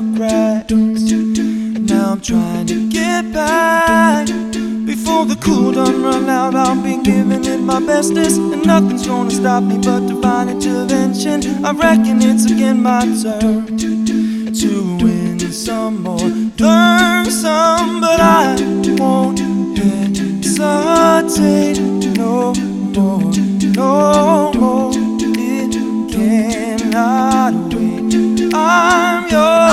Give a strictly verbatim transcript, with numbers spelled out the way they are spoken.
the cracks. Now I'm trying to get back before the cool done run out. I'll be giving it my bestest, and nothing's gonna stop me but divine intervention. I reckon it's again my turn to win some or learn some, but I won't hesitate.